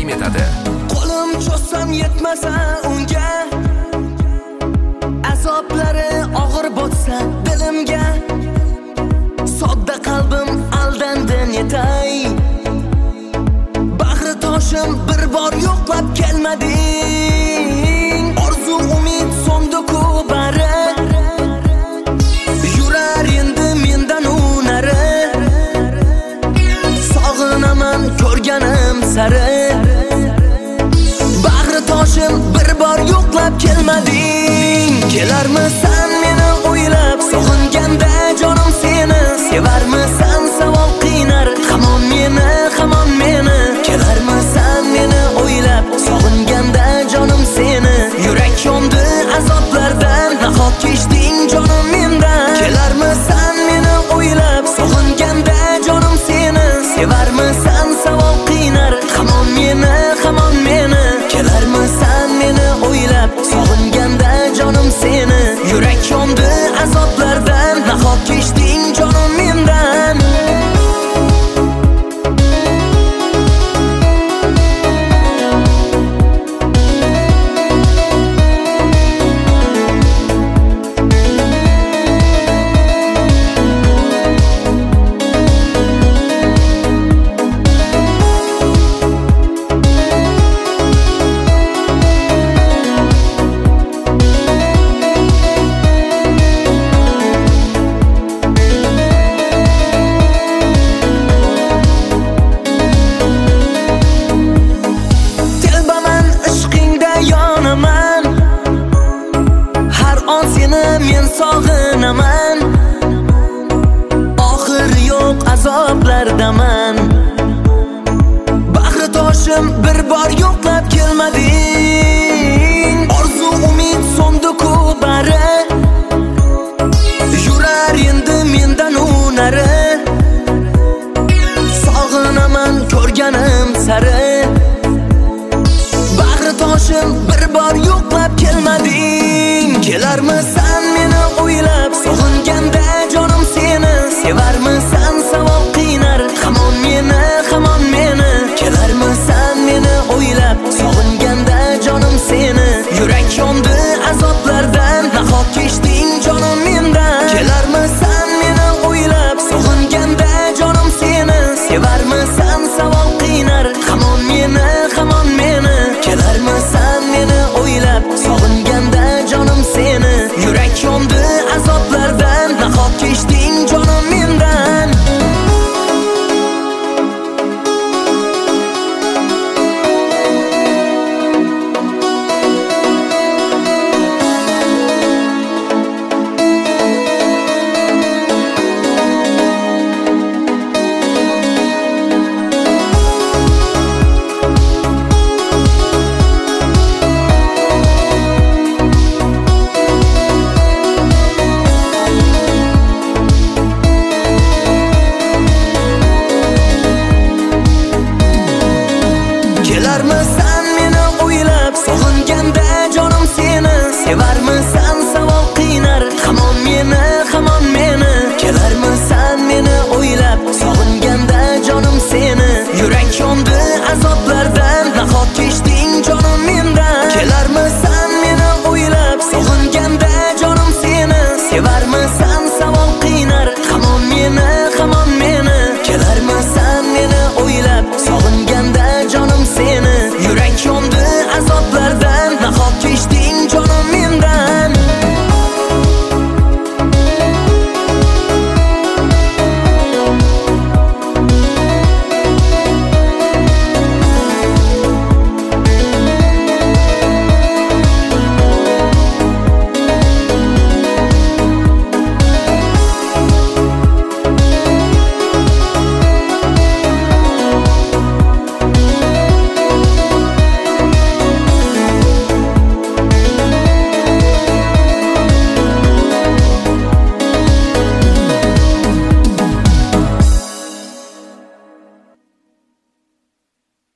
taqdim etadi. Qo'lim cho'zsam yetmasa unga, azoblari og'ir botsa dilimga, sodda qalbim aldandi netay. Bag'ri toshim bir bor yo'qlab kelmading. Orzu umid so'ndi-ku bari, yurar endi mendan unari. Sog'inaman ko'rganim sari, bag'ri toshim bir bor yo'qlab kelmading. Kelarmisan meni o'ylab, sog'inganda jonim seni, sevarmisan savol qiynar, hamon meni, hamon meni. Kelarmisan meni o'ylab, sog'inganda jonim seni, yurak yondi azoblardan, nahot kechding jonim mendan. Kelarmisan meni o'ylab, sog'inganda jonim seni, sevarmisan savol qiynar, hamon meni, hamon meni. Kelarmisan meni o'ylab, sog'inganda jonim seni, yurak yondi azoblardan, nahot kechding jonim mendan. Har on seni men sog'inaman, oxir yo'q azoblardaman. Bag'ri toshim bir bor yo'qlab kelmading. Orzu umid so'ndi-ku bari, yurar endi mendan unari. Sog'inaman ko'rganim sari, bag'ri toshim bir bor yo'qlab kelmading. Kelarmisan meni o'ylab, sog'in